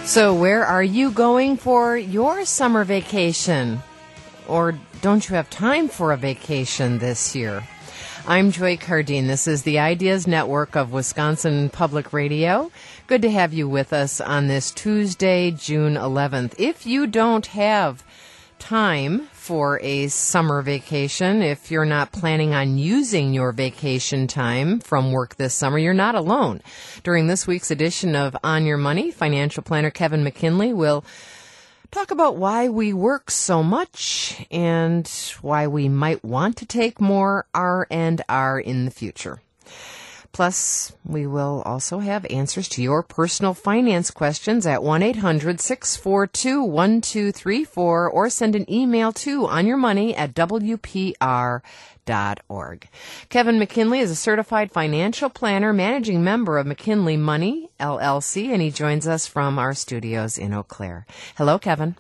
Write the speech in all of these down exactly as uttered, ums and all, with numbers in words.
So where are you going for your summer vacation? Or don't you have time for a vacation this year? I'm Joy Cardine. This is the Ideas Network of Wisconsin Public Radio. Good to have you with us on this Tuesday, June eleventh. If you don't have time for a summer vacation, if you're not planning on using your vacation time from work this summer, you're not alone. During this week's edition of On Your Money, financial planner Kevin McKinley will talk about why we work so much and why we might want to take more R and R in the future. Plus, we will also have answers to your personal finance questions at one eight hundred six four two one two three four or send an email to onyourmoney at w p r dot org. Kevin McKinley is a certified financial planner, managing member of McKinley Money, L L C, and he joins us from our studios in Eau Claire. Hello, Kevin.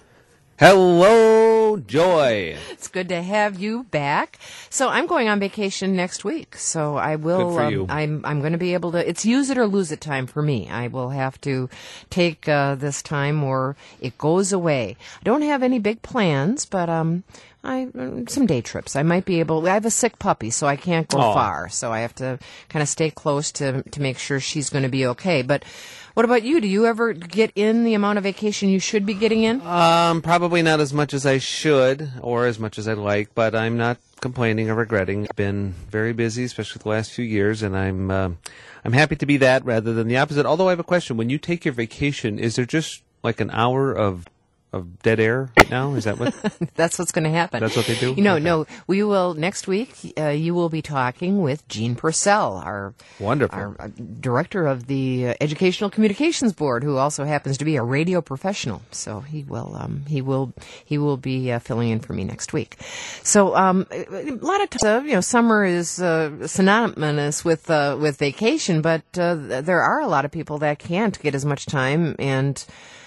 Hello, Joy. It's good to have you back. So I'm going on vacation next week, so I will. Good for you. Um, I'm I'm going to be able to. It's use it or lose it time for me. I will have to take uh, this time, or it goes away. I don't have any big plans, but um, I some day trips. I might be able. I have a sick puppy, so I can't go Aww. far. So I have to kind of stay close to to make sure she's going to be okay. But what about you? Do you ever get in the amount of vacation you should be getting in? Um, probably not as much as I should or as much as I'd like, but I'm not complaining or regretting. I've been very busy, especially the last few years, and I'm uh, I'm happy to be that rather than the opposite. Although I have a question. When you take your vacation, is there just like an hour of of dead air right now? Is that what? That's what's going to happen. That's what they do? You know, Okay. no, we will, next week, uh, you will be talking with Gene Purcell, our, Wonderful. our uh, director of the uh, Educational Communications Board, who also happens to be a radio professional. So he will, um, he will, he will be uh, filling in for me next week. So, um, a lot of times, uh, you know, summer is uh, synonymous with, uh, with vacation, but uh, there are a lot of people that can't get as much time, and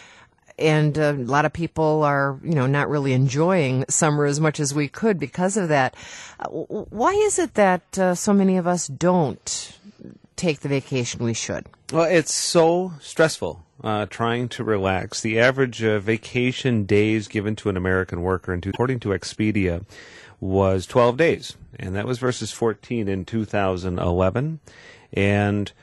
And uh, a lot of people are, you know, not really enjoying summer as much as we could because of that. Uh, why is it that uh, so many of us don't take the vacation we should? Well, it's so stressful uh, trying to relax. The average uh, vacation days given to an American worker, in according to Expedia, was twelve days, and that was versus fourteen in two thousand eleven. And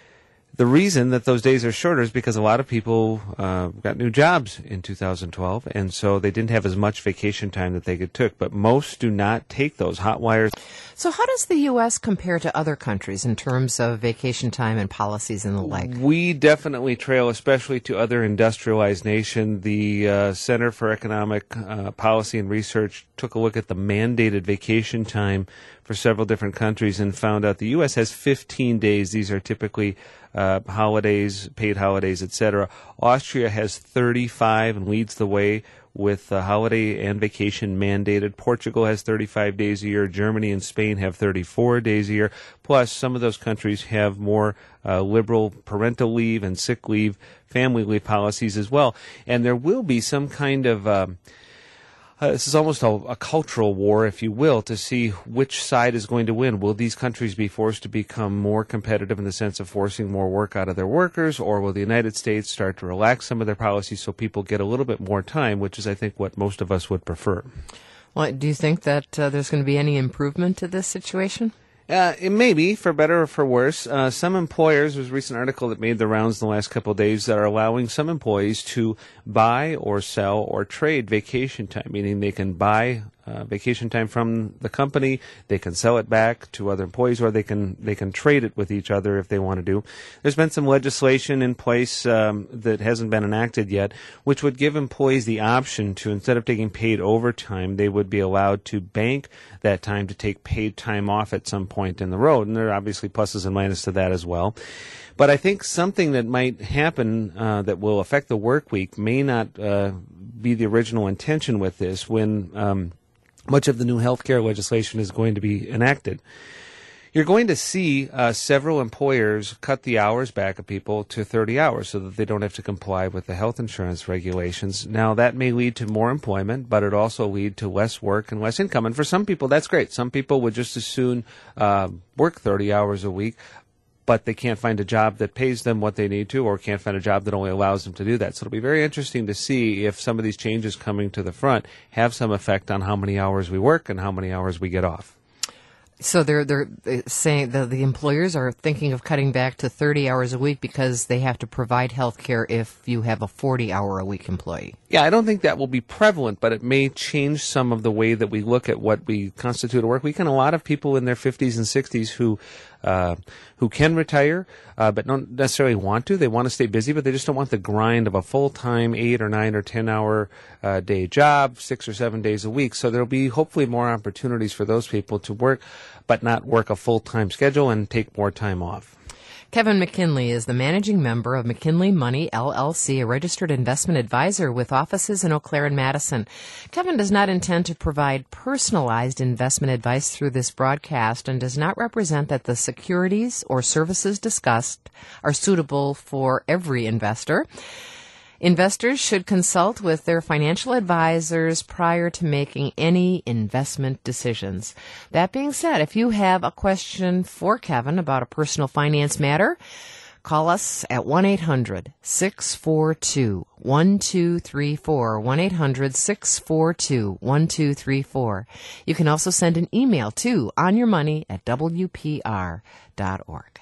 the reason that those days are shorter is because a lot of people uh, got new jobs in two thousand twelve, and so they didn't have as much vacation time that they could took. But most do not take those hot wires. So how does the U S compare to other countries in terms of vacation time and policies and the like? We definitely trail, especially to other industrialized nations. The uh, Center for Economic uh, Policy and Research took a look at the mandated vacation time for several different countries and found out the U S has fifteen days. These are typically uh, holidays, paid holidays, et cetera. Austria has thirty-five and leads the way with uh, holiday and vacation mandated. Portugal has thirty-five days a year. Germany and Spain have thirty-four days a year. Plus, some of those countries have more uh, liberal parental leave and sick leave, family leave policies as well. And there will be some kind of um, Uh, this is almost a, a cultural war, if you will, to see which side is going to win. Will these countries be forced to become more competitive in the sense of forcing more work out of their workers, or will the United States start to relax some of their policies so people get a little bit more time, which is, I think, what most of us would prefer. Well, do you think that uh, there's going to be any improvement to this situation? Uh, it may be, for better or for worse. Uh, some employers, there's a recent article that made the rounds in the last couple of days that are allowing some employees to buy or sell or trade vacation time, meaning they can buy uh, vacation time from the company, they can sell it back to other employees, or they can they can trade it with each other if they want to do. There's been some legislation in place um, that hasn't been enacted yet, which would give employees the option to, instead of taking paid overtime, they would be allowed to bank that time to take paid time off at some point in the road. And there are obviously pluses and minuses to that as well. But I think something that might happen uh, that will affect the work week may not uh, be the original intention with this when um, much of the new health care legislation is going to be enacted. You're going to see uh, several employers cut the hours back of people to thirty hours so that they don't have to comply with the health insurance regulations. Now, that may lead to more employment, but it also lead to less work and less income. And for some people, that's great. Some people would just as soon uh, work thirty hours a week. but they can't find a job that pays them what they need to, or can't find a job that only allows them to do that. So it'll be very interesting to see if some of these changes coming to the front have some effect on how many hours we work and how many hours we get off. So they're they're saying the the employers are thinking of cutting back to thirty hours a week because they have to provide health care if you have a forty hour a week employee. Yeah, I don't think that will be prevalent, but it may change some of the way that we look at what we constitute a work week. And a lot of people in their fifties and sixties who uh, who can retire, uh, but don't necessarily want to. They want to stay busy, but they just don't want the grind of a full-time eight or nine or ten hour uh, day job, six or seven days a week. So there'll be hopefully more opportunities for those people to work, but not work a full-time schedule and take more time off. Kevin McKinley is the managing member of McKinley Money, L L C, a registered investment advisor with offices in Eau Claire and Madison. Kevin does not intend to provide personalized investment advice through this broadcast and does not represent that the securities or services discussed are suitable for every investor. Investors should consult with their financial advisors prior to making any investment decisions. That being said, if you have a question for Kevin about a personal finance matter, call us at one eight hundred six four two one two three four, one eight hundred six four two one two three four. You can also send an email to onyourmoney at w p r dot org.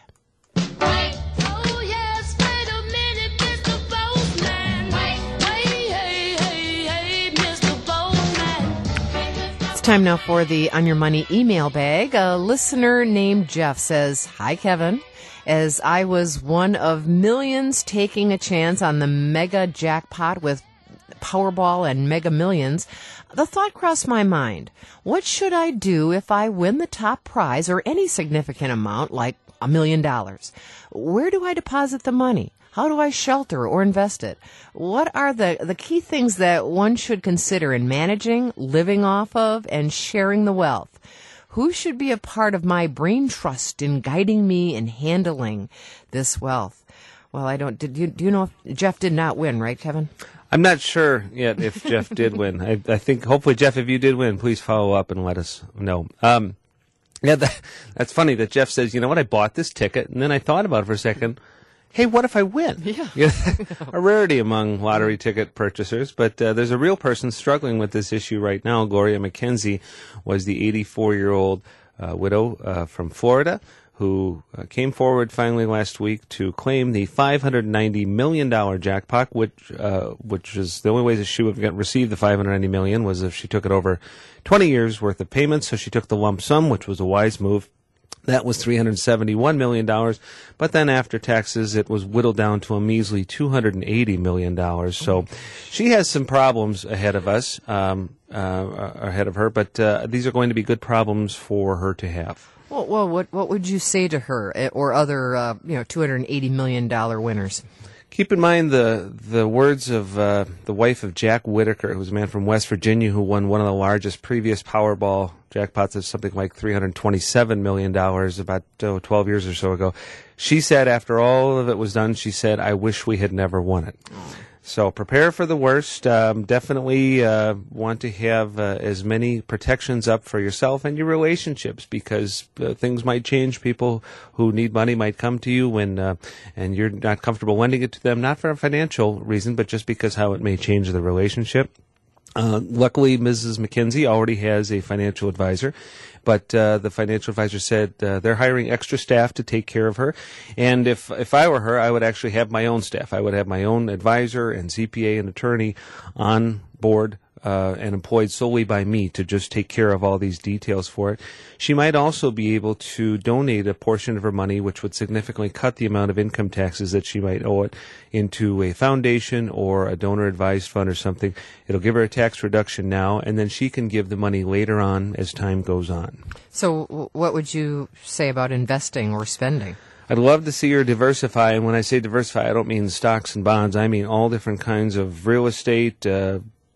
Time now for the On Your Money email bag. A listener named Jeff says, "Hi, Kevin. As I was one of millions taking a chance on the mega jackpot with Powerball and Mega Millions, the thought crossed my mind, what should I do if I win the top prize or any significant amount like a million dollars? Where do I deposit the money? How do I shelter or invest it? What are the, the key things that one should consider in managing, living off of, and sharing the wealth? Who should be a part of my brain trust in guiding me in handling this wealth?" Well, I don't, did you, do you know if Jeff did not win, right, Kevin? I'm not sure yet if Jeff did win. I, I think, hopefully, Jeff, if you did win, please follow up and let us know. Um, yeah, that, that's funny that Jeff says, you know what, I bought this ticket, and then I thought about it for a second. Hey, what if I win? Yeah. A rarity among lottery ticket purchasers, but uh, there's a real person struggling with this issue right now. Gloria McKenzie was the eighty-four-year-old uh, widow uh, from Florida who uh, came forward finally last week to claim the five hundred ninety million dollars jackpot, which uh, which is the only way that she would have received the five hundred ninety million dollars was if she took it over twenty years worth of payments. So she took the lump sum, which was a wise move. That was three hundred seventy-one million dollars, but then after taxes, it was whittled down to a measly two hundred eighty million dollars. So she has some problems ahead of us, um, uh, ahead of her, but uh, these are going to be good problems for her to have. Well, well what what would you say to her or other, uh, you know, two hundred eighty million dollars winners? Keep in mind the the words of uh, the wife of Jack Whitaker, who was a man from West Virginia who won one of the largest previous Powerball jackpots of something like three hundred twenty-seven million dollars about oh, twelve years or so ago. She said after all of it was done, she said, "I wish we had never won it." Oh. So prepare for the worst. Um, definitely uh, want to have uh, as many protections up for yourself and your relationships, because uh, things might change. People who need money might come to you when, uh, and you're not comfortable lending it to them, not for a financial reason, but just because how it may change the relationship. Uh, luckily, Missus McKenzie already has a financial advisor, but uh, the financial advisor said uh, they're hiring extra staff to take care of her. And if if I were her, I would actually have my own staff. I would have my own advisor and C P A and attorney on board uh, and employed solely by me to just take care of all these details for it. She might also be able to donate a portion of her money, which would significantly cut the amount of income taxes that she might owe it, into a foundation or a donor-advised fund or something. It'll give her a tax reduction now, and then she can give the money later on as time goes on. So what would you say about investing or spending? I'd love to see her diversify, and when I say diversify, I don't mean stocks and bonds. I mean all different kinds of real estate, uh,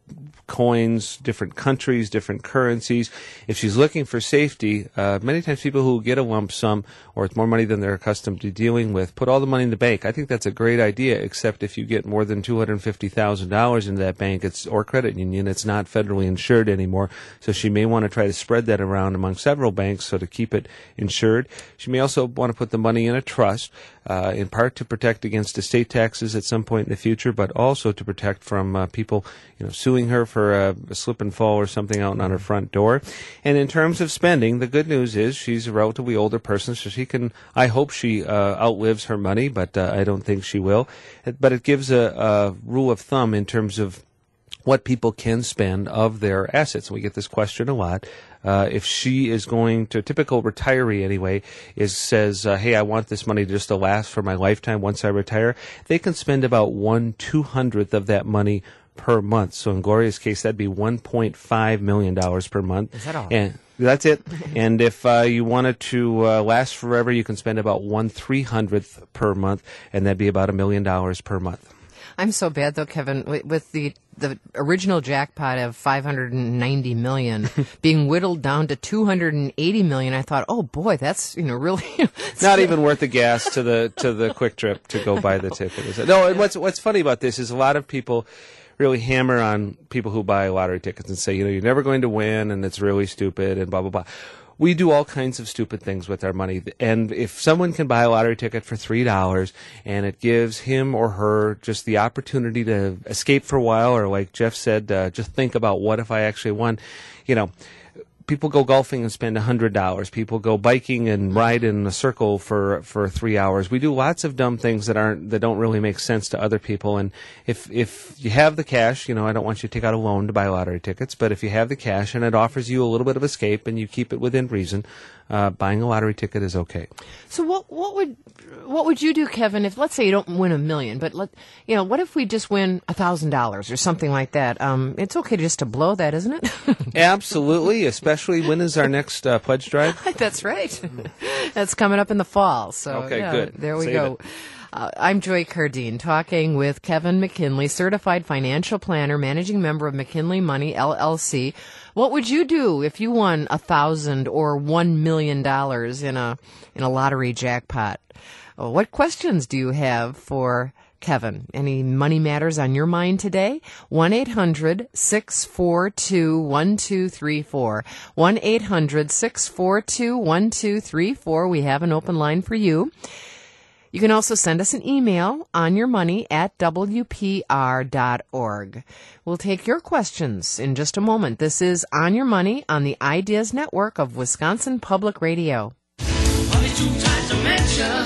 coins, different countries, different currencies. If she's looking for safety, uh, many times people who get a lump sum or it's more money than they're accustomed to dealing with, put all the money in the bank. I think that's a great idea, except if you get more than two hundred fifty thousand dollars into that bank it's or credit union, it's not federally insured anymore. So she may want to try to spread that around among several banks so to keep it insured. She may also want to put the money in a trust, uh, in part to protect against estate taxes at some point in the future, but also to protect from uh, people, you know, suing her for a, a slip and fall or something out on her front door. And in terms of spending, the good news is she's a relatively older person, so she can, I hope she uh, outlives her money, but uh, I don't think she will. But it gives a, a rule of thumb in terms of what people can spend of their assets. We get this question a lot. Uh, if she is going to, a typical retiree anyway, is says, uh, hey, I want this money just to last for my lifetime once I retire, they can spend about one two hundredth of that money per month. So in Gloria's case, that'd be one point five million dollars per month. Is that all? And that's it. And if uh, you wanted to uh, last forever, you can spend about one three hundredth per month, and that'd be about a million dollars per month. I'm so bad though, Kevin, with the the original jackpot of five hundred ninety million being whittled down to two hundred eighty million. I thought, oh boy, that's, you know, really not even worth the gas to the to the quick trip to go buy the ticket. No, and what's what's funny about this is a lot of people really hammer on people who buy lottery tickets and say, you know, you're never going to win and it's really stupid and blah blah blah. We do all kinds of stupid things with our money. And if someone can buy a lottery ticket for three dollars and it gives him or her just the opportunity to escape for a while, or like Jeff said, uh, just think about what if I actually won, you know, people go golfing and spend one hundred dollars. People go biking and ride in a circle for for three hours. We do lots of dumb things that aren't that don't really make sense to other people. And if if you have the cash, you know, I don't want you to take out a loan to buy lottery tickets, but if you have the cash and it offers you a little bit of escape and you keep it within reason, uh, buying a lottery ticket is okay. So what what would what would you do, Kevin, if let's say you don't win a million, but let you know, what if we just win a thousand dollars or something like that? Um, it's okay just to blow that, isn't it? Absolutely, especially. When is our next uh, pledge drive? That's right. That's coming up in the fall. So okay, yeah, good. There we Save go. It. Uh, I'm Joy Cardine, talking with Kevin McKinley, certified financial planner, managing member of McKinley Money, L L C. What would you do if you won a thousand or one million dollars in a in a lottery jackpot? Uh, what questions do you have for Kevin? Any money matters on your mind today? one eight hundred six four two one two three four. one eight hundred six four two one two three four. We have an open line for you. You can also send us an email on your money at w p r dot org. We'll take your questions in just a moment. This is On Your Money on the Ideas Network of Wisconsin Public Radio. Money too tight to mention.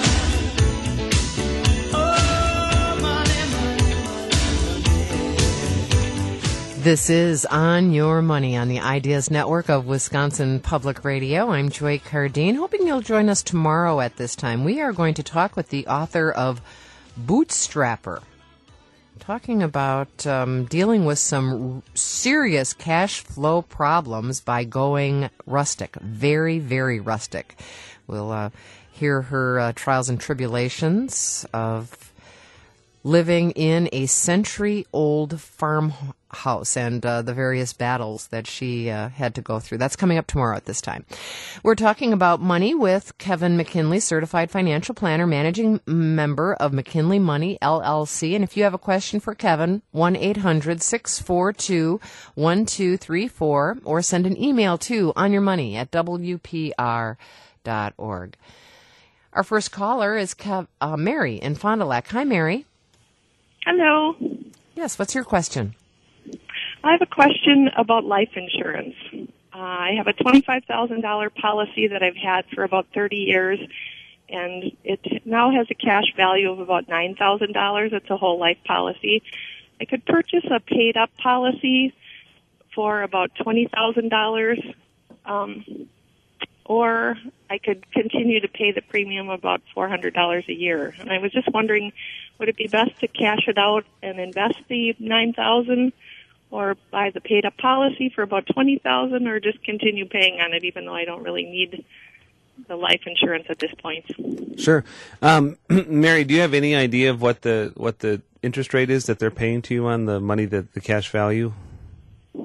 This is On Your Money on the Ideas Network of Wisconsin Public Radio. I'm Joy Cardine, hoping you'll join us tomorrow at this time. We are going to talk with the author of Bootstrapper, talking about um, dealing with some serious cash flow problems by going rustic, very, very rustic. We'll uh, hear her uh, trials and tribulations of living in a century-old farmhouse and uh, the various battles that she uh, had to go through. That's coming up tomorrow at this time. We're talking about money with Kevin McKinley, certified financial planner, managing member of McKinley Money, L L C. And if you have a question for Kevin, one eight hundred six four two one two three four, or send an email to onyourmoney at w p r dot org. Our first caller is Kev- uh, Mary in Fond du Lac. Hi, Mary. Hello. Yes, what's your question? I have a question about life insurance. Uh, I have a twenty-five thousand dollars policy that I've had for about thirty years, and it now has a cash value of about nine thousand dollars. It's a whole life policy. I could purchase a paid-up policy for about twenty thousand dollars, um, or I could continue to pay the premium about four hundred dollars a year. And I was just wondering, would it be best to cash it out and invest the nine thousand dollars, or buy the paid-up policy for about twenty thousand dollars, or just continue paying on it even though I don't really need the life insurance at this point? Sure. Um, Mary, do you have any idea of what the what the interest rate is that they're paying to you on the money, that the cash value?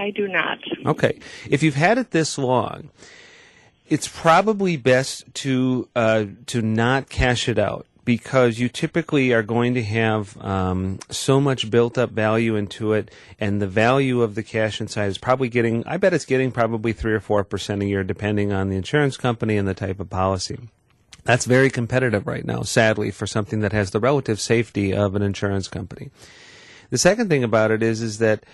I do not. Okay. If you've had it this long, it's probably best to uh, to not cash it out, because you typically are going to have um, so much built-up value into it, and the value of the cash inside is probably getting, I bet it's getting probably three or four percent a year, depending on the insurance company and the type of policy. That's very competitive right now, sadly, for something that has the relative safety of an insurance company. The second thing about it is, is that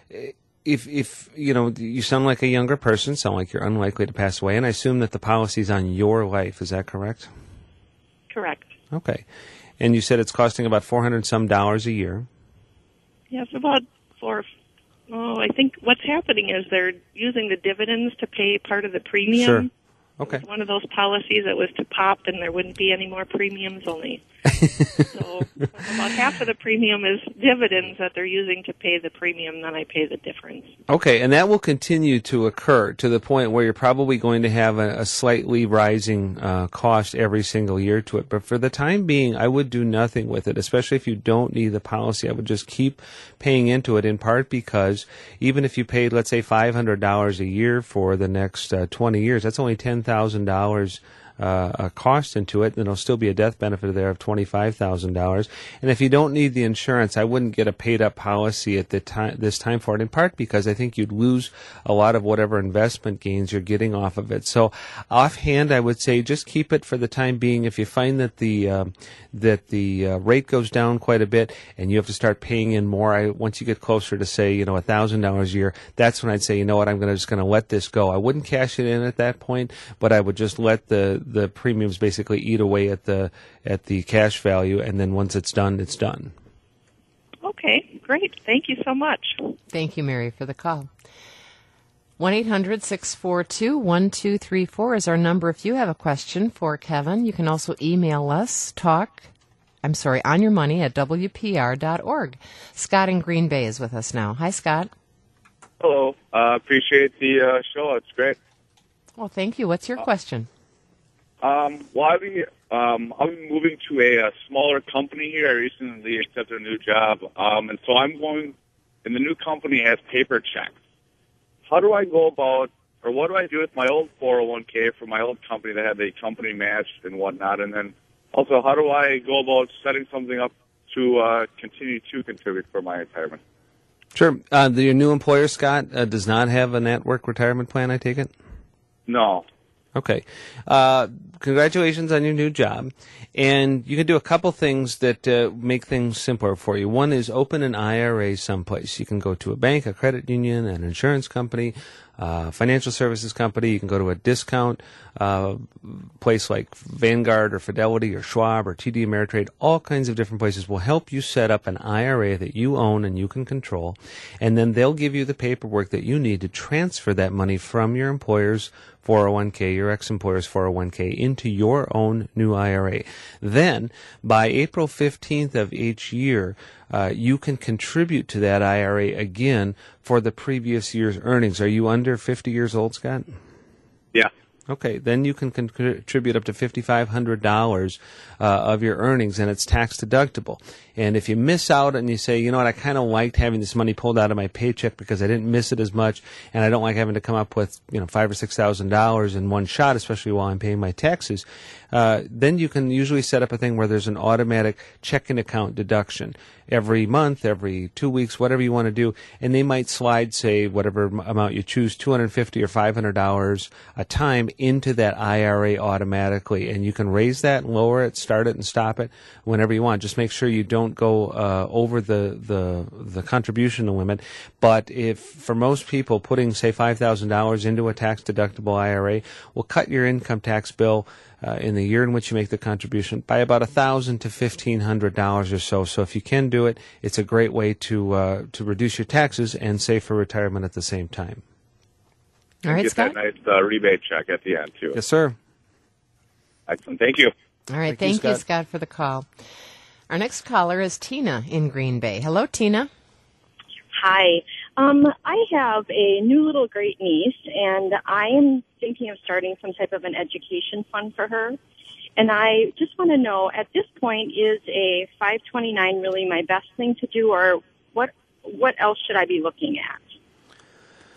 if, if, you know, you sound like a younger person, sound like you're unlikely to pass away, and I assume that the policy's on your life. Is that correct? Correct. Okay. And you said it's costing about four hundred some dollars a year. Yes, about four. Oh, I think what's happening is they're using the dividends to pay part of the premium. Sure. Okay. It was one of those policies that was to pop and there wouldn't be any more premiums, only. So about half of the premium is dividends that they're using to pay the premium, then I pay the difference. Okay, and that will continue to occur to the point where you're probably going to have a, a slightly rising uh, cost every single year to it. But for the time being, I would do nothing with it, especially if you don't need the policy. I would just keep paying into it, in part because even if you paid, let's say, five hundred dollars a year for the next uh, twenty years, that's only ten thousand dollars Uh, a cost into it, then there'll still be a death benefit there of twenty-five thousand dollars. And if you don't need the insurance, I wouldn't get a paid-up policy at the time, this time for it, in part because I think you'd lose a lot of whatever investment gains you're getting off of it. So offhand, I would say just keep it for the time being. If you find that the um, that the uh, rate goes down quite a bit and you have to start paying in more, I, once you get closer to, say, you know, one thousand dollars a year, that's when I'd say, you know what, I'm gonna, just going to let this go. I wouldn't cash it in at that point, but I would just let the the premiums basically eat away at the at the cash value, and then once it's done, it's done. Okay, great. Thank you so much. Thank you, Mary, for the call. one eight hundred six four two one two three four is our number if you have a question for Kevin. You can also email us, talk, I'm sorry, on your money at W P R dot org. Scott in Green Bay is with us now. Hi, Scott. Hello. I uh, appreciate the uh, show. It's great. Well, thank you. What's your question? Um, well, I'll be, um, I'll be moving to a, a smaller company here. I recently accepted a new job, um, and so I'm going, and the new company has paper checks. How do I go about, or what do I do with my old four oh one k from my old company that had the company match and whatnot? And then also, how do I go about setting something up to uh, continue to contribute for my retirement? Sure. Uh, the, your new employer, Scott, uh, does not have a network retirement plan, I take it? No. Okay. Uh, congratulations on your new job. And you can do a couple things that uh, make things simpler for you. One is open an I R A someplace. You can go to a bank, a credit union, an insurance company, uh, financial services company. You can go to a discount uh, place like Vanguard or Fidelity or Schwab or T D Ameritrade. All kinds of different places will help you set up an I R A that you own and you can control. And then they'll give you the paperwork that you need to transfer that money from your employer's four oh one k, your ex-employer's four oh one k, into your own new I R A. Then, by April fifteenth of each year, uh, you can contribute to that I R A again for the previous year's earnings. Are you under fifty years old, Scott? Yeah. Okay, then you can contribute up to five thousand five hundred dollars uh, of your earnings, and it's tax deductible. And if you miss out and you say, you know what, I kind of liked having this money pulled out of my paycheck because I didn't miss it as much, and I don't like having to come up with, you know, five or six thousand dollars in one shot, especially while I'm paying my taxes, uh, then you can usually set up a thing where there's an automatic checking account deduction every month, every two weeks, whatever you want to do, and they might slide, say, whatever amount you choose, two hundred fifty dollars or five hundred dollars a time into that I R A automatically, and you can raise that and lower it, start it and stop it whenever you want. Just make sure you don't go uh, over the, the the contribution limit. But if, for most people, putting, say, five thousand dollars into a tax-deductible I R A will cut your income tax bill Uh, in the year in which you make the contribution by about a thousand to fifteen hundred dollars or so. So if you can do it, it's a great way to uh, to reduce your taxes and save for retirement at the same time. All right, get Scott. that nice uh, rebate check at the end too. Yes, sir. Excellent. Thank you. All right, Thank thank, you, you, Scott. Scott, for the call. Our next caller is Tina in Green Bay. Hello, Tina. Hi. Um, I have a new little great niece, and I am thinking of starting some type of an education fund for her. And I just want to know, at this point, is a five twenty-nine really my best thing to do, or what what else should I be looking at?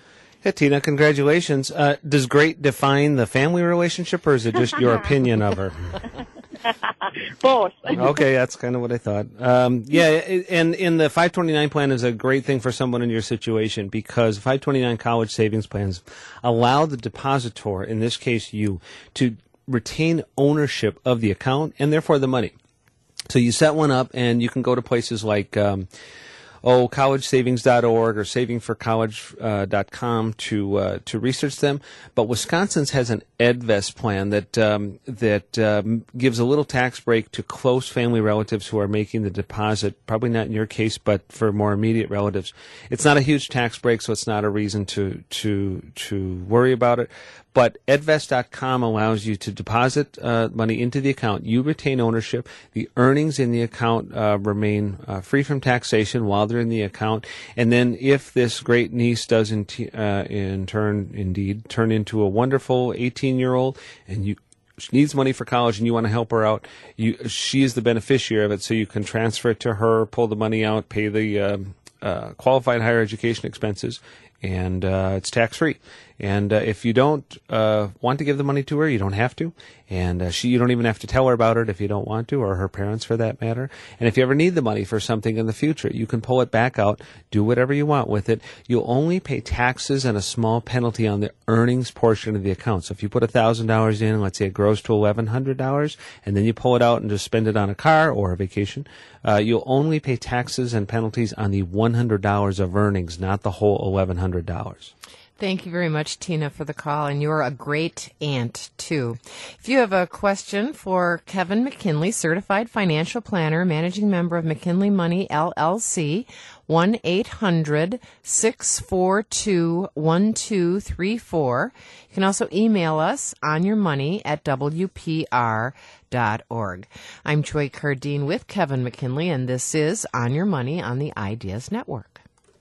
Hey, Tina, congratulations. Uh, does great define the family relationship, or is it just your opinion of her? Both. Okay, that's kind of what I thought. Um, yeah, it- and in the five twenty-nine plan is a great thing for someone in your situation because five twenty-nine college savings plans allow the depositor, in this case you, to retain ownership of the account and therefore the money. So you set one up and you can go to places like um, oh, college savings dot org or saving for college dot com to uh, to research them. But Wisconsin's has an EdVest plan that um, that um, gives a little tax break to close family relatives who are making the deposit. Probably not in your case, but for more immediate relatives, it's not a huge tax break, so it's not a reason to to to worry about it. But edvest dot com allows you to deposit uh, money into the account. You retain ownership. The earnings in the account uh, remain uh, free from taxation while they're in the account. And then if this great niece does in, t- uh, in turn, indeed, turn into a wonderful eighteen-year-old and you she needs money for college and you want to help her out, you she is the beneficiary of it, so you can transfer it to her, pull the money out, pay the um, uh, qualified higher education expenses, and uh, it's tax-free. And uh, if you don't uh, want to give the money to her, you don't have to. And uh, she, you don't even have to tell her about it if you don't want to, or her parents for that matter. And if you ever need the money for something in the future, you can pull it back out, do whatever you want with it. You'll only pay taxes and a small penalty on the earnings portion of the account. So if you put one thousand dollars in, let's say it grows to eleven hundred dollars, and then you pull it out and just spend it on a car or a vacation, uh, you'll only pay taxes and penalties on the one hundred dollars of earnings, not the whole eleven hundred dollars. Thank you very much, Tina, for the call, and you're a great aunt, too. If you have a question for Kevin McKinley, Certified Financial Planner, Managing Member of McKinley Money, L L C, one eight hundred six four two one two three four. You can also email us on your money at w p r dot org. I'm Joy Cardine with Kevin McKinley, and this is On Your Money on the Ideas Network.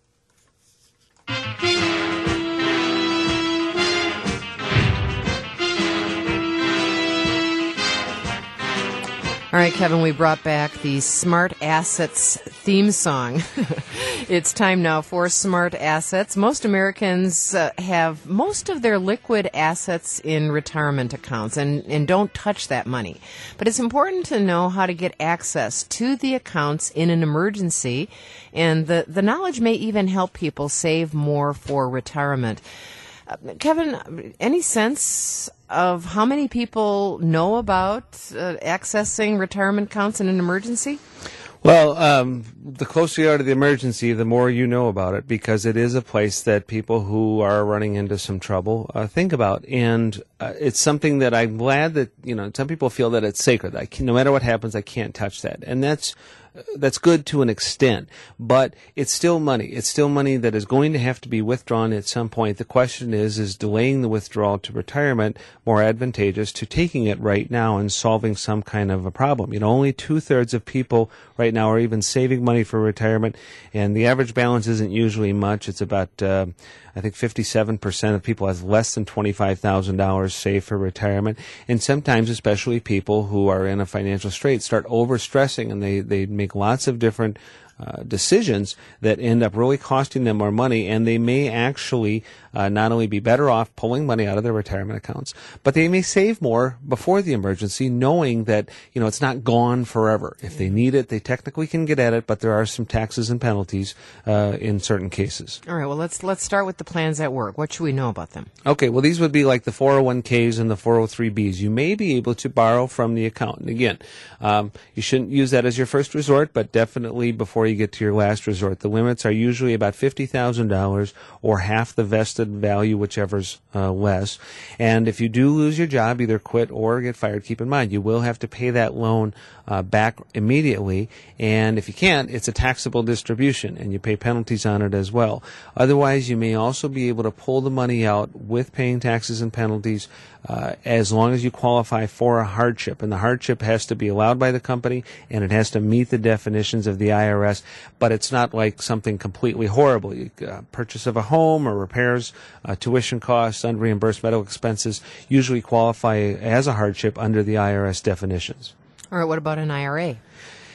All right, Kevin, we brought back the Smart Assets theme song. It's time now for Smart Assets. Most Americans uh, have most of their liquid assets in retirement accounts and, and don't touch that money. But it's important to know how to get access to the accounts in an emergency, and the, the knowledge may even help people save more for retirement. Uh, Kevin, any sense of how many people know about uh, accessing retirement accounts in an emergency? Well, um, the closer you are to the emergency, the more you know about it, because it is a place that people who are running into some trouble uh, think about. And uh, it's something that I'm glad that, you know, some people feel that it's sacred. I can, no matter what happens, I can't touch that. And that's That's good to an extent, but it's still money. It's still money that is going to have to be withdrawn at some point. The question is, is delaying the withdrawal to retirement more advantageous to taking it right now and solving some kind of a problem? You know, only two-thirds of people right now are even saving money for retirement, and the average balance isn't usually much. It's about, uh, I think fifty-seven percent of people have less than twenty-five thousand dollars saved for retirement. And sometimes, especially people who are in a financial strait, start overstressing, and they, they make lots of different uh, decisions that end up really costing them more money, and they may actually uh, not only be better off pulling money out of their retirement accounts, but they may save more before the emergency, knowing that, you know, it's not gone forever. If they need it, they technically can get at it, but there are some taxes and penalties uh, in certain cases. All right, well, let's let's start with the plans at work. What should we know about them? Okay, well, these would be like the four oh one k's and the four oh three b's. You may be able to borrow from the account. And again, um, you shouldn't use that as your first resort, but definitely before you get to your last resort. The limits are usually about fifty thousand dollars or half the vested value, whichever's uh, less. And if you do lose your job, either quit or get fired, keep in mind, you will have to pay that loan uh, back immediately. And if you can't, it's a taxable distribution, and you pay penalties on it as well. Otherwise, you may also be able to pull the money out with paying taxes and penalties uh, as long as you qualify for a hardship. And the hardship has to be allowed by the company, and it has to meet the definitions of the I R S. But it's not like something completely horrible. You, uh, purchase of a home or repairs, uh, tuition costs, unreimbursed medical expenses usually qualify as a hardship under the I R S definitions. All right, what about an I R A?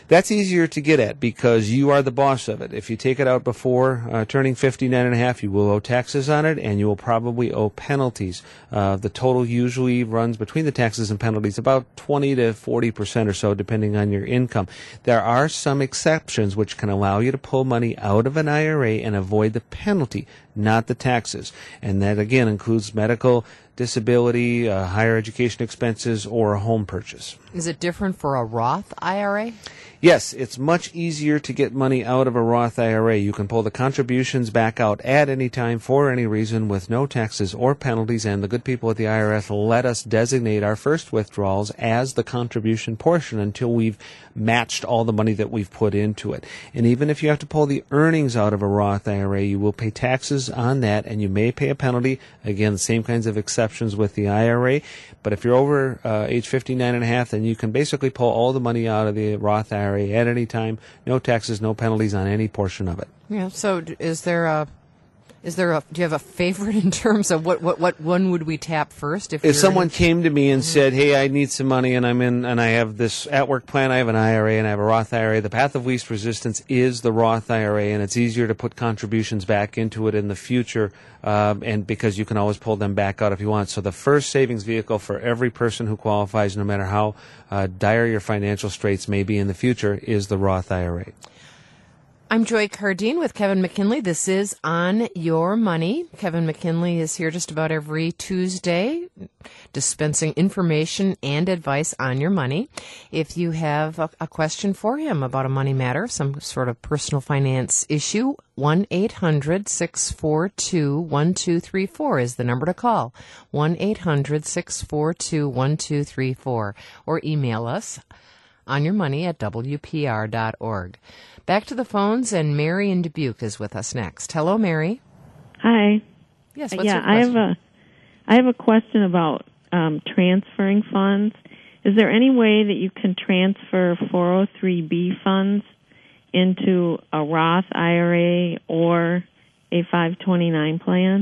That's easier to get at because you are the boss of it. If you take it out before uh, turning fifty-nine and a half, you will owe taxes on it, and you will probably owe penalties. Uh, the total usually runs between the taxes and penalties about twenty to forty percent or so, depending on your income. There are some exceptions which can allow you to pull money out of an I R A and avoid the penalty, not the taxes. And that, again, includes medical, disability, uh, higher education expenses, or a home purchase. Is it different for a Roth I R A? Yes, it's much easier to get money out of a Roth I R A. You can pull the contributions back out at any time for any reason with no taxes or penalties, and the good people at the I R S let us designate our first withdrawals as the contribution portion until we've matched all the money that we've put into it. And even if you have to pull the earnings out of a Roth I R A, you will pay taxes on that, and you may pay a penalty. Again, the same kinds of exceptions with the I R A. But if you're over uh, age fifty-nine and a half, then you can basically pull all the money out of the Roth I R A at any time. No taxes, no penalties on any portion of it. Yeah. So, d- is there a is there a do you have a favorite in terms of what what, what one would we tap first? If If you're someone in- came to me and said, "Hey, I need some money, and I'm in, and I have this at-work plan, I have an I R A, and I have a Roth I R A," the path of least resistance is the Roth I R A, and it's easier to put contributions back into it in the future, um, and because you can always pull them back out if you want. So the first savings vehicle for every person who qualifies, no matter how uh, dire your financial straits may be in the future, is the Roth I R A. I'm Joy Cardine with Kevin McKinley. This is On Your Money. Kevin McKinley is here just about every Tuesday, dispensing information and advice on your money. If you have a, a question for him about a money matter, some sort of personal finance issue, one eight hundred six four two one two three four is the number to call. one eight hundred six four two one two three four. Or email us onyourmoney at w p r dot org. Back to the phones, and Mary in Dubuque is with us next. Hello, Mary. Hi. Yes, what's yeah, your question? I have a I have a question about um, transferring funds. Is there any way that you can transfer four oh three B funds into a Roth I R A or a five twenty-nine plan?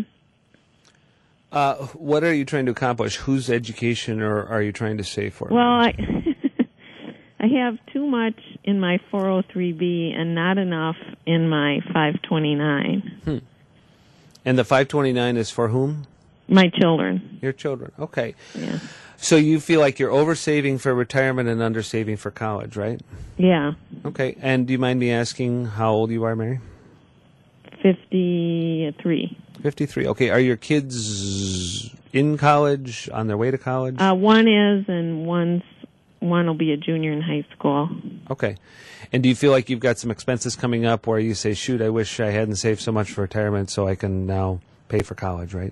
Uh, what are you trying to accomplish? Whose education or are you trying to save for? Well, I I have too much in my four oh three B and not enough in my five twenty-nine. Hmm. And the five twenty-nine is for whom? My children. Your children. Okay. Yeah. So you feel like you're oversaving for retirement and undersaving for college, right? Yeah. Okay. And do you mind me asking how old you are, Mary? fifty-three. fifty-three. Okay. Are your kids in college, on their way to college? Uh, one is, and one's one will be a junior in high school. Okay. And do you feel like you've got some expenses coming up where you say, shoot, I wish I hadn't saved so much for retirement so I can now pay for college, right?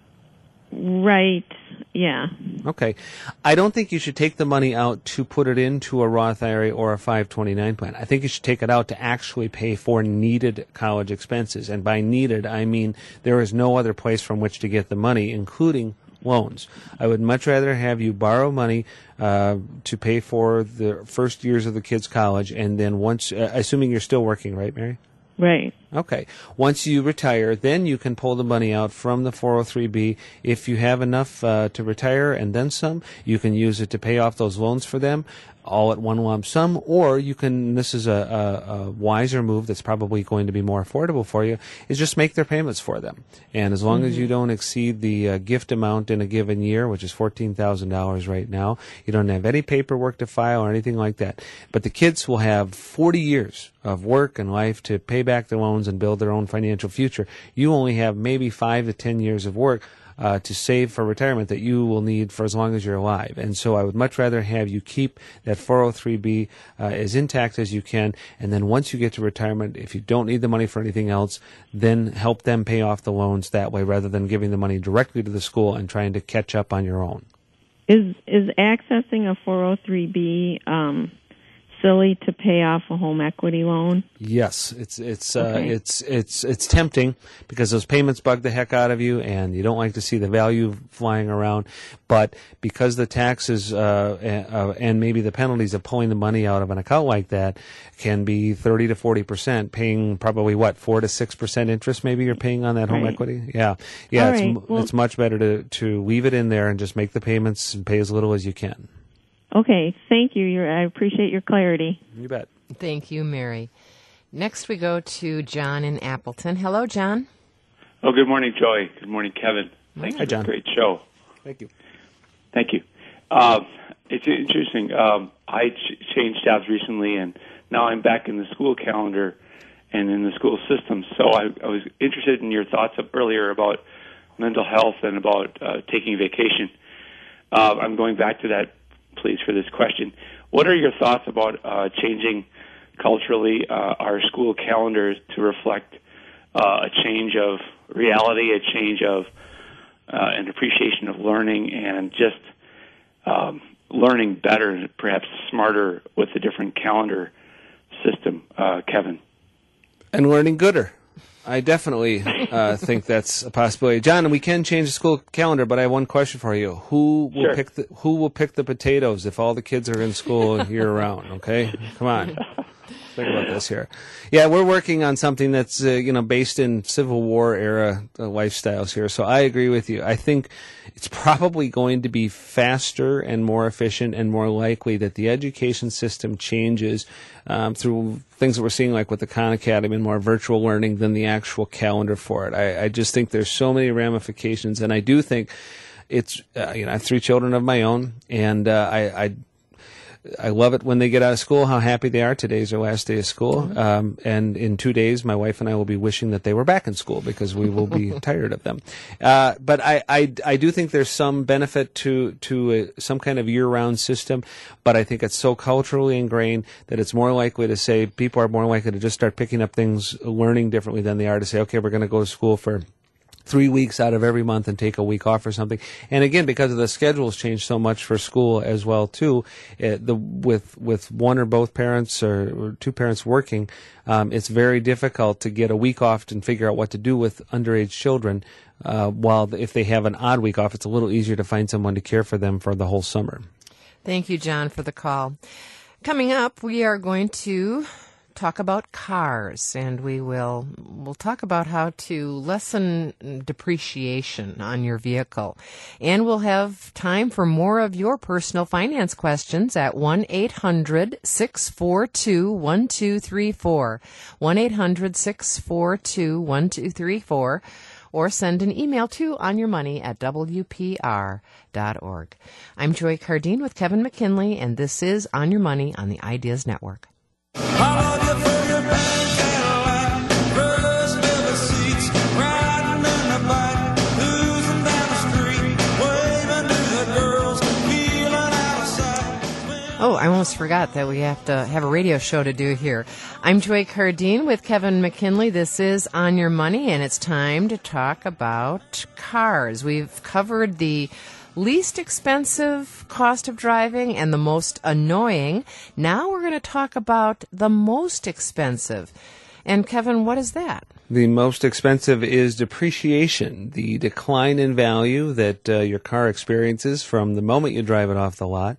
Right. Yeah. Okay. I don't think you should take the money out to put it into a Roth I R A or a five twenty-nine plan. I think you should take it out to actually pay for needed college expenses. And by needed, I mean there is no other place from which to get the money, including loans. I would much rather have you borrow money uh, to pay for the first years of the kids' college, and then once, uh, assuming you're still working, right, Mary? Right. Okay. Once you retire, then you can pull the money out from the four oh three B. If you have enough uh, to retire and then some, you can use it to pay off those loans for them all at one lump sum, or you can, this is a, a, a wiser move that's probably going to be more affordable for you, is just make their payments for them. And as long mm-hmm. as you don't exceed the uh, gift amount in a given year, which is fourteen thousand dollars right now, you don't have any paperwork to file or anything like that. But the kids will have forty years of work and life to pay back their loans and build their own financial future. You only have maybe five to ten years of work Uh, to save for retirement that you will need for as long as you're alive. And so I would much rather have you keep that four oh three B uh, as intact as you can, and then once you get to retirement, if you don't need the money for anything else, then help them pay off the loans that way rather than giving the money directly to the school and trying to catch up on your own. Is is accessing a four oh three B um, silly to pay off a home equity loan? Yes, it's it's Okay. uh, it's it's it's tempting because those payments bug the heck out of you, and you don't like to see the value flying around. But because the taxes uh, and, uh, and maybe the penalties of pulling the money out of an account like that can be thirty to forty percent, paying probably what four to six percent interest. Maybe you're paying on that home Right. equity. Yeah, yeah. All it's right. m- Well- it's much better to to leave it in there and just make the payments and pay as little as you can. Okay, thank you. You're, I appreciate your clarity. You bet. Thank you, Mary. Next, we go to John in Appleton. Hello, John. Oh, good morning, Joy. Good morning, Kevin. Thanks Hi, for John. the great show. Thank you. Thank you. Uh, it's interesting. Um, I ch- changed jobs recently, and now I'm back in the school calendar and in the school system. So I, I was interested in your thoughts up earlier about mental health and about uh, taking vacation. Uh, I'm going back to that, please, for this question. What are your thoughts about uh, changing culturally uh, our school calendars to reflect uh, a change of reality, a change of uh, an appreciation of learning, and just um, learning better and perhaps smarter with a different calendar system, uh, Kevin? And learning gooder. I definitely uh, think that's a possibility, John. And we can change the school calendar, but I have one question for you: Who will Sure. pick the Who will pick the potatoes if all the kids are in school year round? Okay, come on, think about this here. Yeah, we're working on something that's uh, you know based in Civil War era uh, lifestyles here. So I agree with you. I think it's probably going to be faster and more efficient and more likely that the education system changes um, through things that we're seeing like with the Khan Academy and more virtual learning than the actual calendar for it. I, I just think there's so many ramifications, and I do think it's, uh, you know, I have three children of my own, and uh, I, I I love it when they get out of school, how happy they are. Today's their last day of school. Um, and in two days, my wife and I will be wishing that they were back in school because we will be tired of them. Uh, but I, I, I do think there's some benefit to, to a, some kind of year-round system, but I think it's so culturally ingrained that it's more likely to say people are more likely to just start picking up things, learning differently than they are to say, okay, we're going to go to school for three weeks out of every month and take a week off or something. And again, because of the schedules change so much for school as well too, uh, the with with one or both parents or, or two parents working, um, it's very difficult to get a week off and figure out what to do with underage children. Uh, while if they have an odd week off, it's a little easier to find someone to care for them for the whole summer. Thank you, John, for the call. Coming up, we are going to talk about cars, and we will we'll talk about how to lessen depreciation on your vehicle. And we'll have time for more of your personal finance questions at one eight hundred six four two one two three four, one eight hundred six four two one two three four, or send an email to onyourmoney at w p r dot org. I'm Joy Cardine with Kevin McKinley, and this is On Your Money on the Ideas Network. I love you for your pink Cadillac, rose leather seats, riding in the back, losing down the street, waving to the girls, feeling out of sight. Oh, I almost forgot that we have to have a radio show to do here. I'm Joy Cardine with Kevin McKinley. This is On Your Money, and it's time to talk about cars. We've covered the least expensive cost of driving and the most annoying. Now we're going to talk about the most expensive. And Kevin, what is that? The most expensive is depreciation, the decline in value that uh, your car experiences from the moment you drive it off the lot.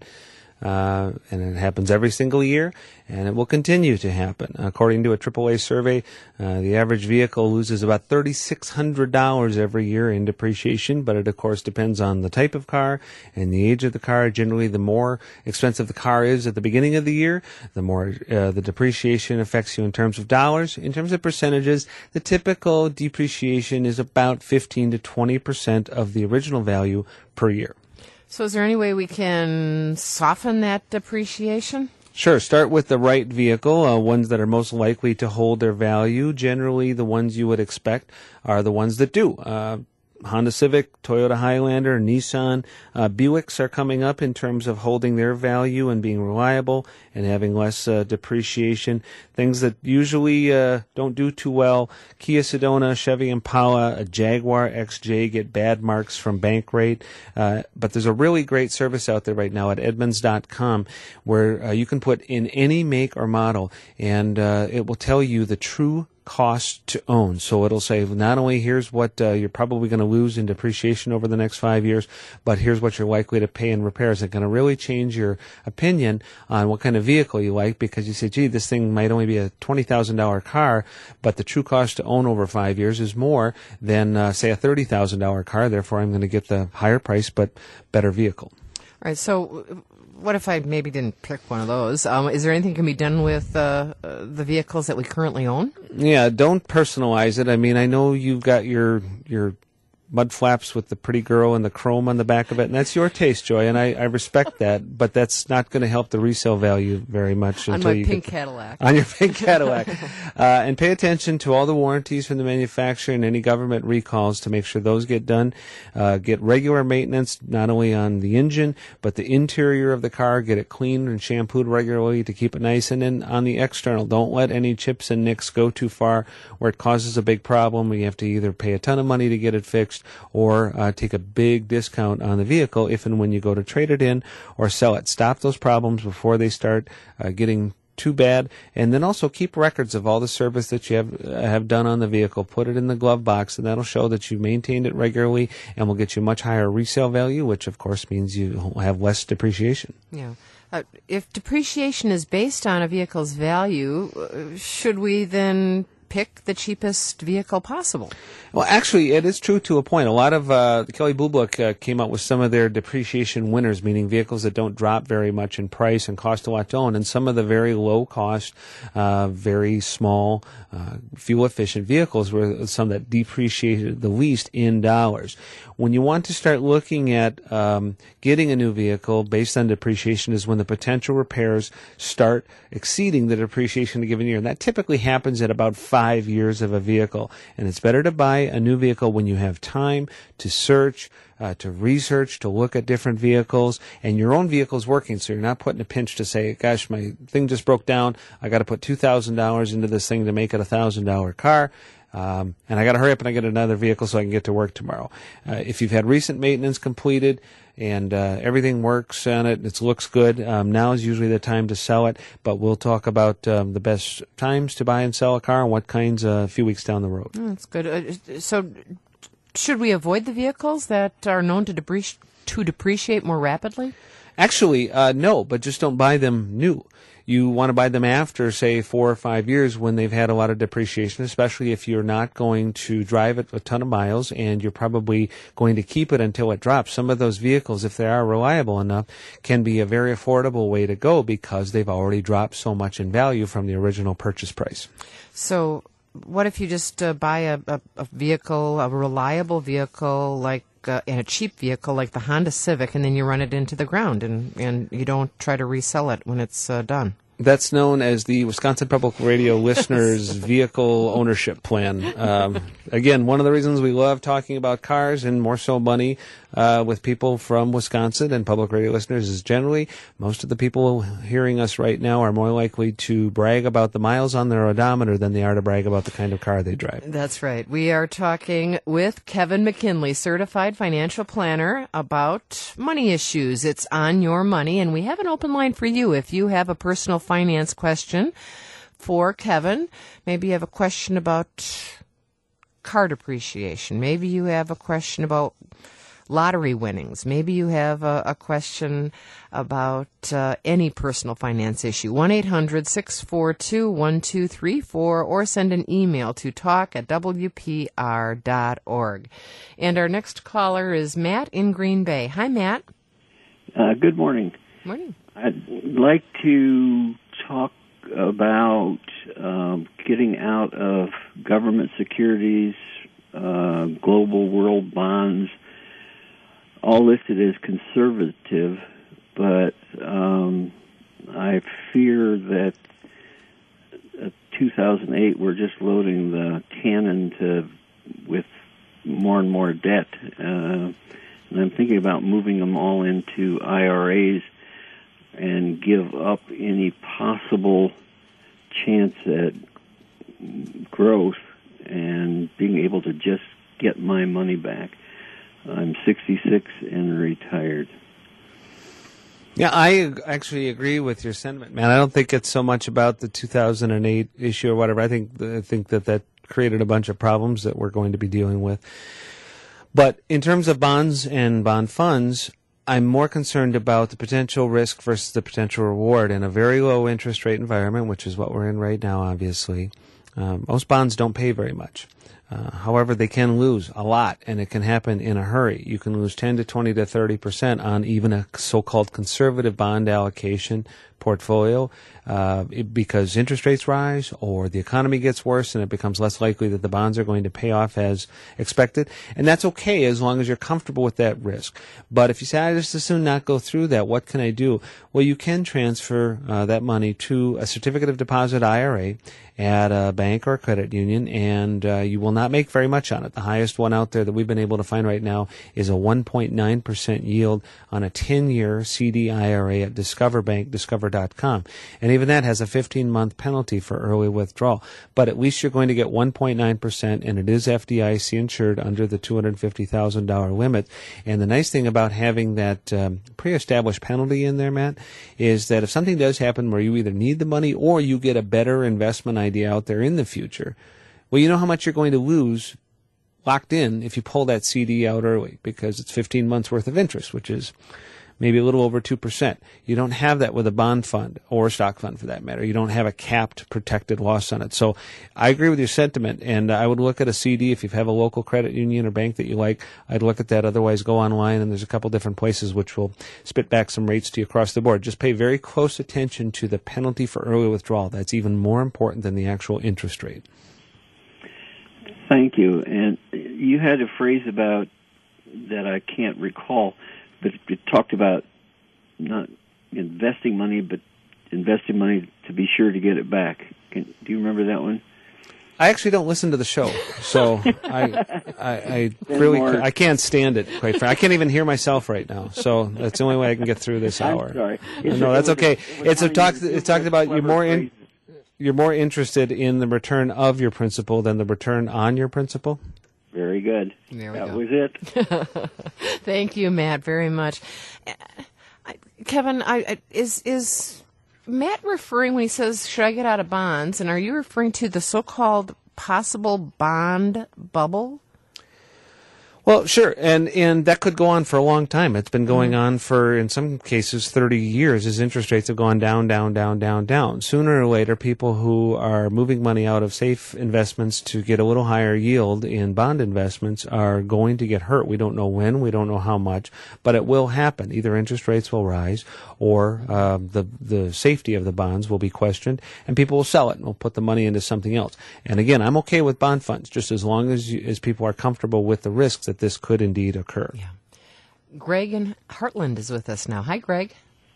Uh, and it happens every single year, and it will continue to happen. According to a triple A survey, uh, the average vehicle loses about three thousand six hundred dollars every year in depreciation, but it, of course, depends on the type of car and the age of the car. Generally, the more expensive the car is at the beginning of the year, the more uh, the depreciation affects you in terms of dollars. In terms of percentages, the typical depreciation is about fifteen to twenty percent of the original value per year. So is there any way we can soften that depreciation? Sure. Start with the right vehicle, uh, ones that are most likely to hold their value. Generally, the ones you would expect are the ones that do. Uh, Honda Civic, Toyota Highlander, Nissan, uh, Buicks are coming up in terms of holding their value and being reliable and having less uh, depreciation. Things that usually uh, don't do too well, Kia Sedona, Chevy Impala, a Jaguar X J get bad marks from Bankrate. Uh, but there's a really great service out there right now at Edmunds dot com where uh, you can put in any make or model, and uh, it will tell you the true cost to own. So it'll say not only here's what uh, you're probably going to lose in depreciation over the next five years, but here's what you're likely to pay in repairs. It's going to really change your opinion on what kind of vehicle you like, because you say, gee, this thing might only be a twenty thousand dollars car, but the true cost to own over five years is more than, uh, say, a thirty thousand dollars car. Therefore, I'm going to get the higher price but better vehicle. All right, so what if I maybe didn't pick one of those? Um, is there anything that can be done with uh, uh, the vehicles that we currently own? Yeah, don't personalize it. I mean, I know you've got your your mud flaps with the pretty girl and the chrome on the back of it, and that's your taste, Joy, and I, I respect that, but that's not going to help the resale value very much. On until my you pink get Cadillac. On your pink Cadillac. uh, and pay attention to all the warranties from the manufacturer and any government recalls to make sure those get done. Uh, get regular maintenance, not only on the engine, but the interior of the car. Get it cleaned and shampooed regularly to keep it nice. And then on the external, don't let any chips and nicks go too far where it causes a big problem. You have to either pay a ton of money to get it fixed or uh, take a big discount on the vehicle if and when you go to trade it in or sell it. Stop those problems before they start uh, getting too bad, and then also keep records of all the service that you have uh, have done on the vehicle. Put it in the glove box, and that'll show that you maintained it regularly and will get you much higher resale value, which of course means you have less depreciation. Yeah. Uh, if depreciation is based on a vehicle's value, uh, should we then pick the cheapest vehicle possible? Well, actually, it is true to a point. A lot of uh, the Kelley Blue Book uh, came out with some of their depreciation winners, meaning vehicles that don't drop very much in price and cost a lot to own, and some of the very low cost, uh, very small, uh, fuel efficient vehicles were some that depreciated the least in dollars. When you want to start looking at um, getting a new vehicle based on depreciation is when the potential repairs start exceeding the depreciation in a given year. And that typically happens at about five years of a vehicle. And it's better to buy a new vehicle when you have time to search, uh, to research, to look at different vehicles, and your own vehicle's working, so you're not put in a pinch to say, gosh, my thing just broke down, I got to put two thousand dollars into this thing to make it a one thousand dollars car. Um, and I got to hurry up and I get another vehicle so I can get to work tomorrow. Uh, if you've had recent maintenance completed and uh, everything works on it, it looks good, um, now is usually the time to sell it. But we'll talk about um, the best times to buy and sell a car and what kinds uh, a few weeks down the road. Oh, that's good. Uh, so should we avoid the vehicles that are known to, depreci- to depreciate more rapidly? Actually, uh, no, but just don't buy them new. You want to buy them after, say, four or five years when they've had a lot of depreciation, especially if you're not going to drive it a ton of miles and you're probably going to keep it until it drops. Some of those vehicles, if they are reliable enough, can be a very affordable way to go because they've already dropped so much in value from the original purchase price. So what if you just uh, buy a, a, a vehicle, a reliable vehicle like Uh, in a cheap vehicle like the Honda Civic, and then you run it into the ground and, and you don't try to resell it when it's uh, done? That's known as the Wisconsin Public Radio listeners' vehicle ownership plan. Um, again, one of the reasons we love talking about cars and more so money uh, with people from Wisconsin and public radio listeners is generally most of the people hearing us right now are more likely to brag about the miles on their odometer than they are to brag about the kind of car they drive. That's right. We are talking with Kevin McKinley, certified financial planner, about money issues. It's On Your Money, and we have an open line for you if you have a personal finance question for Kevin. Maybe you have a question about car depreciation. Maybe you have a question about lottery winnings. Maybe you have a, a question about uh, any personal finance issue. one eight hundred six four two one two three four or send an email to talk at w p r dot org. And our next caller is Matt in Green Bay. Hi, Matt. Uh, good morning. Morning. I'd like to talk about um, getting out of government securities, uh, global world bonds, all listed as conservative, but um, I fear that uh, two thousand eight we're just loading the cannon to with more and more debt, uh, and I'm thinking about moving them all into I R As and give up any possible chance at growth and being able to just get my money back. I'm sixty-six and retired. Yeah, I actually agree with your sentiment, man. I don't think it's so much about the two thousand eight issue or whatever. I think I think that that created a bunch of problems that we're going to be dealing with. But in terms of bonds and bond funds, I'm more concerned about the potential risk versus the potential reward in a very low interest rate environment, which is what we're in right now, obviously. Um, most bonds don't pay very much. Uh, however, they can lose a lot, and it can happen in a hurry. You can lose ten to twenty to thirty percent on even a so-called conservative bond allocation portfolio uh, it, because interest rates rise or the economy gets worse and it becomes less likely that the bonds are going to pay off as expected. And that's okay as long as you're comfortable with that risk. But if you say, I just as soon not go through that, what can I do? Well, you can transfer uh, that money to a certificate of deposit I R A at a bank or a credit union, and uh, you will not make very much on it. The highest one out there that we've been able to find right now is a one point nine percent yield on a ten-year C D I R A at Discover Bank, discover dot com. And even that has a fifteen-month penalty for early withdrawal. But at least you're going to get one point nine percent, and it is F D I C insured under the two hundred fifty thousand dollars limit. And the nice thing about having that um, pre-established penalty in there, Matt, is that if something does happen where you either need the money or you get a better investment idea out there in the future, well, you know how much you're going to lose locked in if you pull that C D out early, because it's fifteen months worth of interest, which is maybe a little over two percent. You don't have that with a bond fund or a stock fund for that matter. You don't have a capped protected loss on it. So I agree with your sentiment, and I would look at a C D if you have a local credit union or bank that you like. I'd look at that. Otherwise, go online, and there's a couple different places which will spit back some rates to you across the board. Just pay very close attention to the penalty for early withdrawal. That's even more important than the actual interest rate. Thank you. And you had a phrase about that I can't recall, but it talked about not investing money, but investing money to be sure to get it back. Can, do you remember that one? I actually don't listen to the show, so I, I, I really, I can't stand it. Quite frankly, I can't even hear myself right now. So that's the only way I can get through this hour. I'm sorry. No, that's okay. It's a talk. It talked about you're more in, you're more interested in the return of your principal than the return on your principal. Very good. There we that go. was it. Thank you, Matt, very much. I, Kevin, I, I, is is Matt referring when he says, should I get out of bonds, and are you referring to the so-called possible bond bubble? Well, sure, and and that could go on for a long time. It's been going Mm-hmm. on for, in some cases, thirty years as interest rates have gone down, down, down, down, down. Sooner or later, people who are moving money out of safe investments to get a little higher yield in bond investments are going to get hurt. We don't know when, we don't know how much, but it will happen. Either interest rates will rise or uh, the the safety of the bonds will be questioned, and people will sell it and will put the money into something else. And again, I'm okay with bond funds, just as long as you, as people are comfortable with the risks that this could indeed occur. Yeah. Greg in Heartland is with us now. Hi, Greg.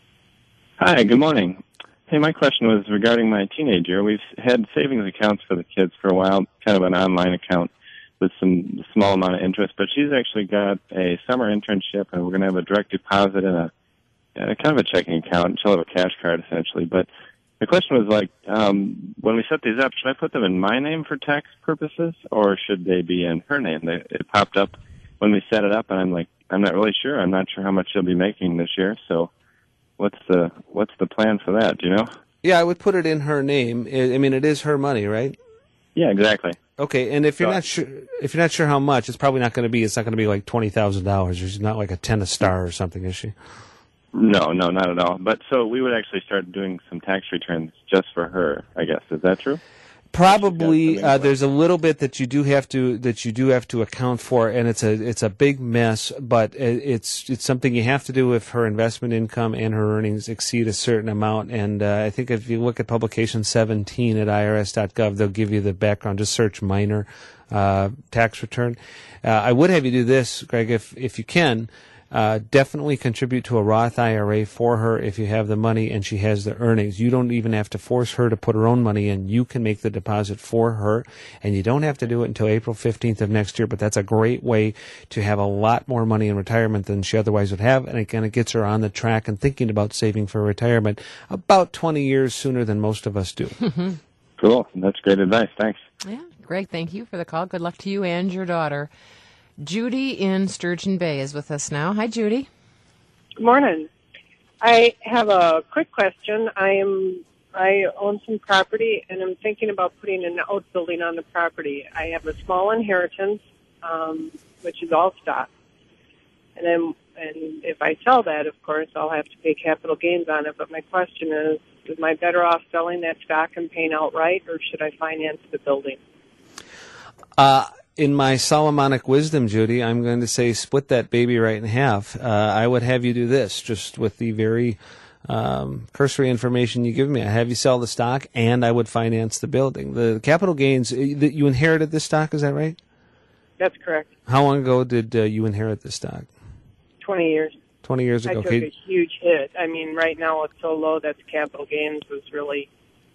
Hi, good morning. Hey, my question was regarding my teenager. We've had savings accounts for the kids for a while, kind of an online account with some small amount of interest, but she's actually got a summer internship, and we're going to have a direct deposit in a, in a kind of a checking account. She'll have a cash card, essentially. But the question was, like, um, when we set these up, should I put them in my name for tax purposes, or should they be in her name? They, it popped up when we set it up, and I'm like, I'm not really sure. I'm not sure how much she'll be making this year, so what's the what's the plan for that, do you know? Yeah, I would put it in her name. I I mean, it is her money, right? Yeah, exactly. Okay, and if you're So- not sure, if you're not sure how much, it's probably not going to be. It's not going to be like twenty thousand dollars. She's not like a ten a star or something, is she? No, no, not at all. But so we would actually start doing some tax returns just for her, I guess. Is that true? Probably uh, there's a little bit that you do have to that you do have to account for, and it's a it's a big mess. But it- it's it's something you have to do if her investment income and her earnings exceed a certain amount. And uh, I think if you look at publication seventeen at I R S dot gov, they'll give you the background. Just search minor uh, tax return. Uh, I would have you do this, Greg, if if you can. Uh, definitely contribute to a Roth I R A for her if you have the money and she has the earnings. You don't even have to force her to put her own money in. You can make the deposit for her, and you don't have to do it until April fifteenth of next year, but that's a great way to have a lot more money in retirement than she otherwise would have, and it kind of gets her on the track and thinking about saving for retirement about twenty years sooner than most of us do. Cool. That's great advice. Thanks. Yeah, Greg, thank you for the call. Good luck to you and your daughter. Judy in Sturgeon Bay is with us now. Hi, Judy. Good morning. I have a quick question. I am I own some property, and I'm thinking about putting an outbuilding on the property. I have a small inheritance, um, which is all stock, and then and if I sell that, of course, I'll have to pay capital gains on it. But my question is, am I better off selling that stock and paying outright, or should I finance the building? Uh, in my Solomonic wisdom, Judy, I'm going to say split that baby right in half. Uh, I would have you do this, just with the very um, cursory information you give me. I have you sell the stock, and I would finance the building. The capital gains, uh, that you inherited this stock, is that right? That's correct. How long ago did uh, you inherit this stock? Twenty years. Twenty years I ago. took Okay. a huge hit. I mean, right now it's so low that the capital gains was really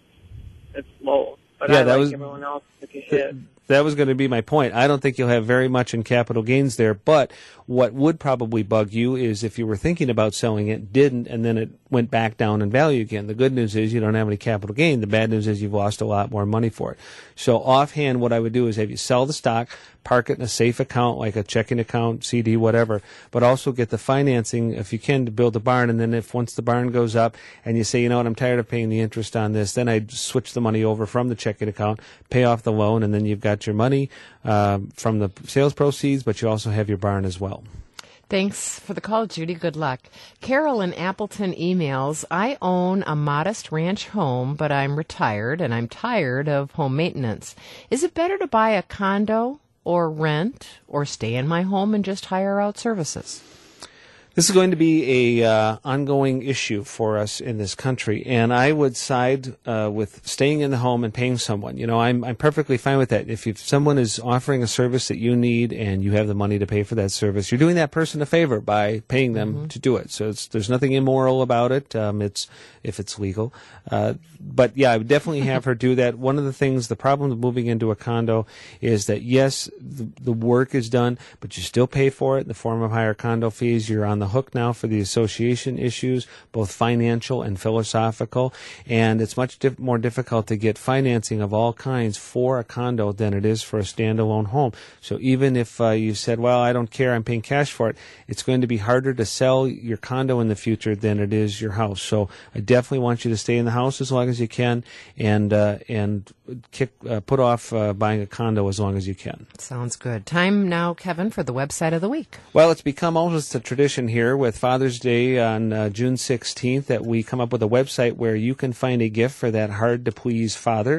it's low. But Yeah, I that like was- everyone else took a hit. That was going to be my point. I don't think you'll have very much in capital gains there, but what would probably bug you is if you were thinking about selling it, didn't, and then it went back down in value again. The good news is you don't have any capital gain. The bad news is you've lost a lot more money for it. So offhand, what I would do is have you sell the stock, park it in a safe account like a checking account, C D, whatever, but also get the financing, if you can, to build a barn. And then if once the barn goes up and you say, you know what, I'm tired of paying the interest on this, then I'd switch the money over from the checking account, pay off the loan, and then you've got your money um, from the sales proceeds, but you also have your barn as well. Thanks for the call, Judy. Good luck. Carol in Appleton emails, I own a modest ranch home, but I'm retired and I'm tired of home maintenance. Is it better to buy a condo or rent or stay in my home and just hire out services? This is going to be a uh, ongoing issue for us in this country, and I would side uh, with staying in the home and paying someone. You know, I'm I'm perfectly fine with that. If, if someone is offering a service that you need and you have the money to pay for that service, you're doing that person a favor by paying them mm-hmm. to do it. So it's, there's nothing immoral about it. Um, it's if it's legal. Uh, but yeah, I would definitely have her do that. One of the things, the problem with moving into a condo is that yes, the, the work is done, but you still pay for it in the form of higher condo fees. You're on the hook now for the association issues, both financial and philosophical, and it's much dif- more difficult to get financing of all kinds for a condo than it is for a standalone home. So even if uh, you said, well, I don't care, I'm paying cash for it, it's going to be harder to sell your condo in the future than it is your house. So I definitely want you to stay in the house as long as you can, and uh, and kick, uh, put off uh, buying a condo as long as you can. Sounds good. Time now, Kevin, for the website of the week. Well, it's become almost a tradition here with Father's Day on uh, June sixteenth that we come up with a website where you can find a gift for that hard-to-please father.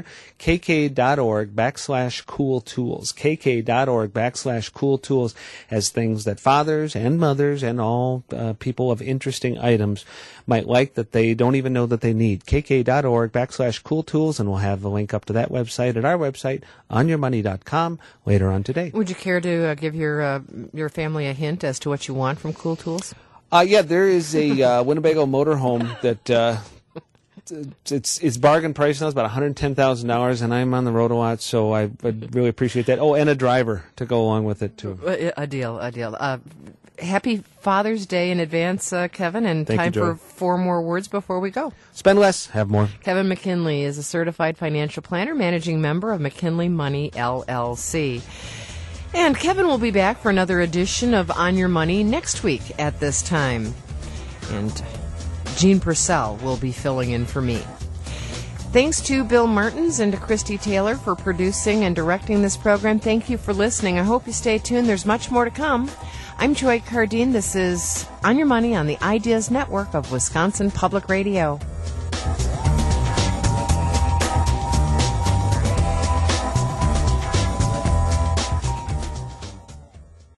kk.org backslash cool tools. kk.org backslash cool tools has things that fathers and mothers and all uh, people of interesting items might like that they don't even know that they need. kk.org backslash cool tools, and we'll have the link up to that website at our website, on your money dot com, later on today. Would you care to uh, give your uh, your family a hint as to what you want from Cool Tools? Uh, yeah, there is a uh, Winnebago motorhome that uh, it's it's bargain price now. It's about one hundred ten thousand dollars, and I'm on the road a lot, so I would really appreciate that. Oh, and a driver to go along with it, too. A deal, a deal. Uh, happy Father's Day in advance, uh, Kevin, and Thank time you, Joy. for four more words before we go. Spend less, have more. Kevin McKinley is a certified financial planner, managing member of McKinley Money, L L C. And Kevin will be back for another edition of On Your Money next week at this time. And Jean Purcell will be filling in for me. Thanks to Bill Martins and to Christy Taylor for producing and directing this program. Thank you for listening. I hope you stay tuned. There's much more to come. I'm Joy Cardine. This is On Your Money on the Ideas Network of Wisconsin Public Radio.